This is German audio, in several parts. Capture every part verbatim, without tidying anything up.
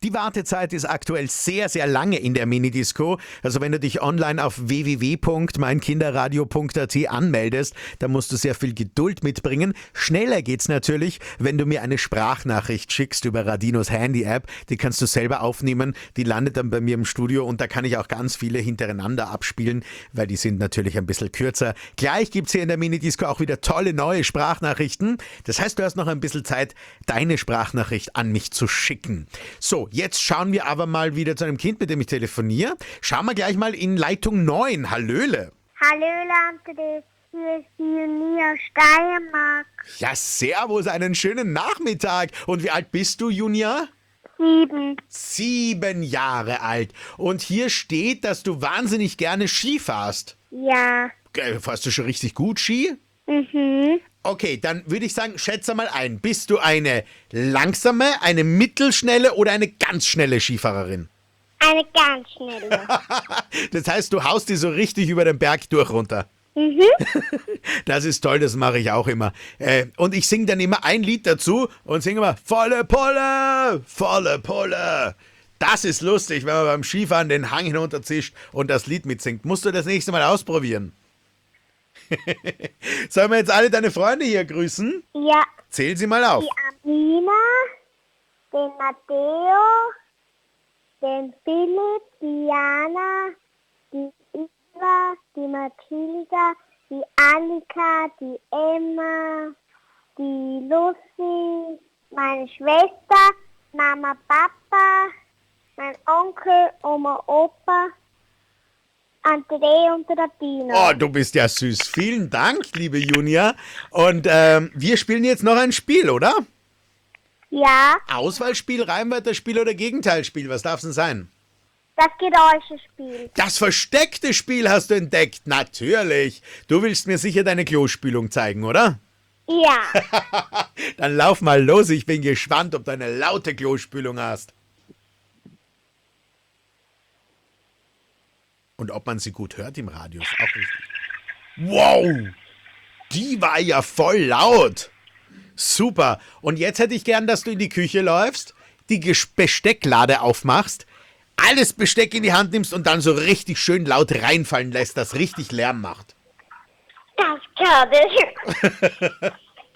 Die Wartezeit ist aktuell sehr, sehr lange in der Minidisco. Also wenn du dich online auf w w w punkt mein kinderradio punkt a t anmeldest, dann musst du sehr viel Geduld mitbringen. Schneller geht's natürlich, wenn du mir eine Sprachnachricht schickst über Radinos Handy-App. Die kannst du selber aufnehmen. Die landet dann bei mir im Studio und da kann ich auch ganz viele hintereinander abspielen, weil die sind natürlich ein bisschen kürzer. Gleich gibt's hier in der Minidisco auch wieder tolle neue Sprachnachrichten. Das heißt, du hast noch ein bisschen Zeit, deine Sprachnachricht an mich zu schicken. So, jetzt schauen wir aber mal wieder zu einem Kind, mit dem ich telefoniere. Schauen wir gleich mal in Leitung neun. Hallöle. Hallöle, André. Hier ist die Junia Steiermark. Ja, servus, einen schönen Nachmittag. Und wie alt bist du, Junia? Sieben. Sieben Jahre alt. Und hier steht, dass du wahnsinnig gerne Ski fährst. Ja. Äh, Fährst du schon richtig gut Ski? Mhm. Okay, dann würde ich sagen, schätze mal ein. Bist du eine langsame, eine mittelschnelle oder eine ganz schnelle Skifahrerin? Eine ganz schnelle. Das heißt, du haust die so richtig über den Berg durch runter. Mhm. Das ist toll, das mache ich auch immer. Äh, und ich singe dann immer ein Lied dazu und singe immer volle Pulle, volle Pulle. Das ist lustig, wenn man beim Skifahren den Hang hinunterzischt und das Lied mitsingt. Musst du das nächste Mal ausprobieren. Sollen wir jetzt alle deine Freunde hier grüßen? Ja. Zähl sie mal auf. Die Amina, den Matteo, den Philipp, die Jana, die Eva, die Mathilda, die Annika, die Emma, die Lucy, meine Schwester, Mama, Papa, mein Onkel, Oma, Opa, André und der Dino. Oh, du bist ja süß. Vielen Dank, liebe Junia. Und ähm, wir spielen jetzt noch ein Spiel, oder? Ja, Auswahlspiel, Reimwörterspiel oder Gegenteilspiel? Was darf es denn sein? das Geräuschespiel. Das versteckte Spiel hast du entdeckt. Natürlich. Du willst mir sicher deine Klospülung zeigen, oder? Ja. Dann lauf mal los. Ich bin gespannt, ob du eine laute Klospülung hast. Und ob man sie gut hört im Radio, ist auch richtig. Wow, die war ja voll laut. Super. Und jetzt hätte ich gern, dass du in die Küche läufst, die Ges- Bestecklade aufmachst, alles Besteck in die Hand nimmst und dann so richtig schön laut reinfallen lässt, das richtig Lärm macht. Das kann ich.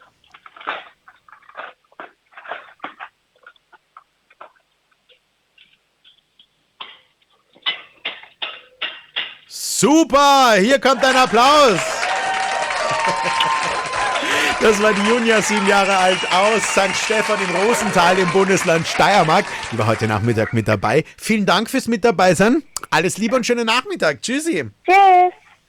Super, hier kommt ein Applaus. Das war die Junia, sieben Jahre alt, aus Sankt Stephan im Rosental im Bundesland Steiermark. Die war heute Nachmittag mit dabei. Vielen Dank fürs mit dabei sein. Alles Liebe und schönen Nachmittag. Tschüssi. Tschüss.